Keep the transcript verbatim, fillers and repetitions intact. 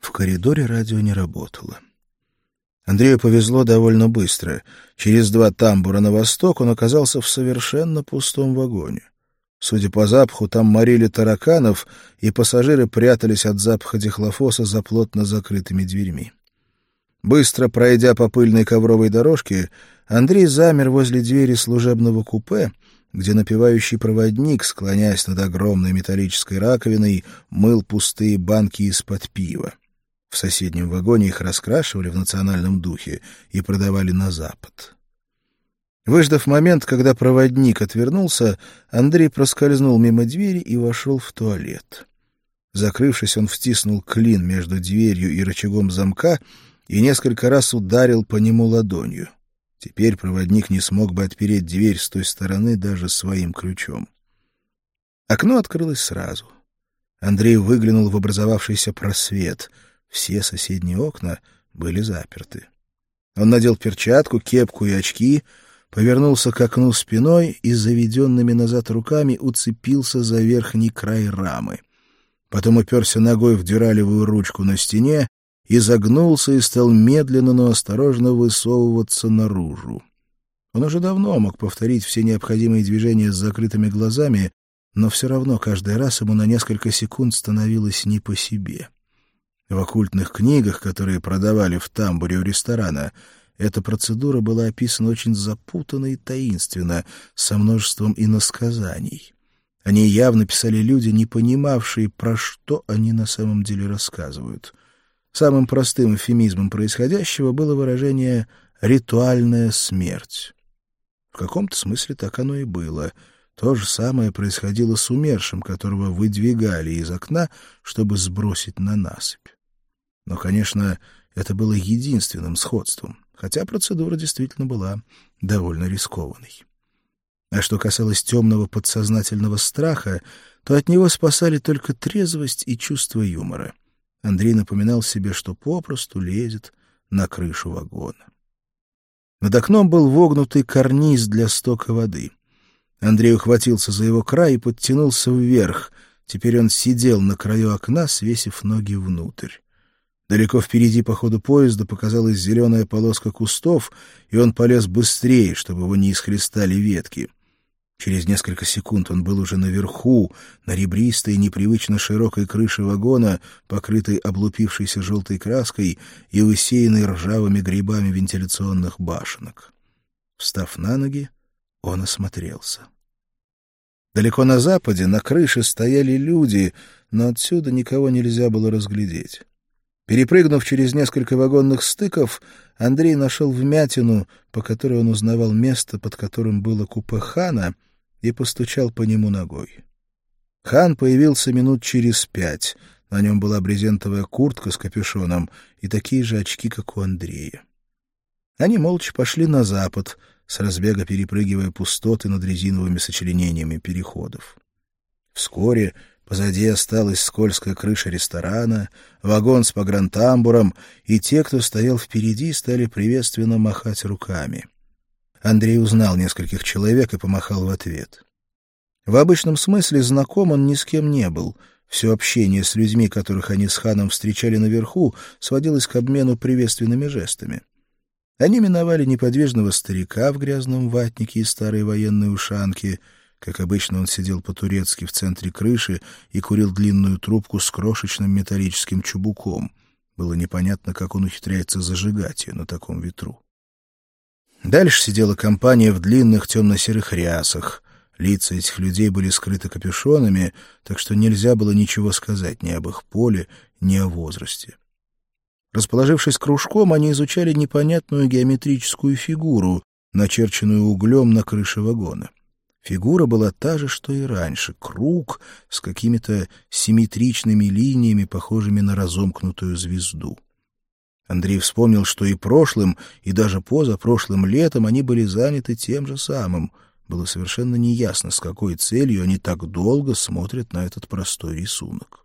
В коридоре радио не работало. Андрею повезло довольно быстро. Через два тамбура на восток он оказался в совершенно пустом вагоне. Судя по запаху, там морили тараканов, и пассажиры прятались от запаха дихлофоса за плотно закрытыми дверьми. Быстро пройдя по пыльной ковровой дорожке, Андрей замер возле двери служебного купе, где напевающий проводник, склоняясь над огромной металлической раковиной, мыл пустые банки из-под пива. В соседнем вагоне их раскрашивали в национальном духе и продавали на Запад. Выждав момент, когда проводник отвернулся, Андрей проскользнул мимо двери и вошел в туалет. Закрывшись, он втиснул клин между дверью и рычагом замка и несколько раз ударил по нему ладонью. Теперь проводник не смог бы отпереть дверь с той стороны даже своим ключом. Окно открылось сразу. Андрей выглянул в образовавшийся просвет. Все соседние окна были заперты. Он надел перчатку, кепку и очки, повернулся к окну спиной и заведенными назад руками уцепился за верхний край рамы. Потом уперся ногой в дюралевую ручку на стене, изогнулся и стал медленно, но осторожно высовываться наружу. Он уже давно мог повторить все необходимые движения с закрытыми глазами, но все равно каждый раз ему на несколько секунд становилось не по себе. В оккультных книгах, которые продавали в тамбуре у ресторана, эта процедура была описана очень запутанно и таинственно, со множеством иносказаний. О ней явно писали люди, не понимавшие, про что они на самом деле рассказывают. Самым простым эвфемизмом происходящего было выражение «ритуальная смерть». В каком-то смысле так оно и было. То же самое происходило с умершим, которого выдвигали из окна, чтобы сбросить на насыпь. Но, конечно, это было единственным сходством, хотя процедура действительно была довольно рискованной. А что касалось темного подсознательного страха, то от него спасали только трезвость и чувство юмора. Андрей напоминал себе, что попросту лезет на крышу вагона. Над окном был вогнутый карниз для стока воды. Андрей ухватился за его край и подтянулся вверх. Теперь он сидел на краю окна, свесив ноги внутрь. Далеко впереди по ходу поезда показалась зеленая полоска кустов, и он полез быстрее, чтобы его не исхлестали ветки. Через несколько секунд он был уже наверху, на ребристой, непривычно широкой крыше вагона, покрытой облупившейся желтой краской и усеянной ржавыми грибами вентиляционных башенок. Встав на ноги, он осмотрелся. Далеко на западе на крыше стояли люди, но отсюда никого нельзя было разглядеть. Перепрыгнув через несколько вагонных стыков, Андрей нашел вмятину, по которой он узнавал место, под которым было купе Хана, и постучал по нему ногой. Хан появился минут через пять. На нем была брезентовая куртка с капюшоном и такие же очки, как у Андрея. Они молча пошли на запад, с разбега перепрыгивая пустоты над резиновыми сочленениями переходов. Вскоре позади осталась скользкая крыша ресторана, вагон с погрантамбуром, и те, кто стоял впереди, стали приветственно махать руками. Андрей узнал нескольких человек и помахал в ответ. В обычном смысле знаком он ни с кем не был. Все общение с людьми, которых они с Ханом встречали наверху, сводилось к обмену приветственными жестами. Они миновали неподвижного старика в грязном ватнике и старой военной ушанке. Как обычно, он сидел по-турецки в центре крыши и курил длинную трубку с крошечным металлическим чубуком. Было непонятно, как он ухитряется зажигать ее на таком ветру. Дальше сидела компания в длинных темно-серых рясах. Лица этих людей были скрыты капюшонами, так что нельзя было ничего сказать ни об их поле, ни о возрасте. Расположившись кружком, они изучали непонятную геометрическую фигуру, начерченную углем на крыше вагона. Фигура была та же, что и раньше — круг с какими-то симметричными линиями, похожими на разомкнутую звезду. Андрей вспомнил, что и прошлым, и даже позапрошлым летом они были заняты тем же самым. Было совершенно неясно, с какой целью они так долго смотрят на этот простой рисунок.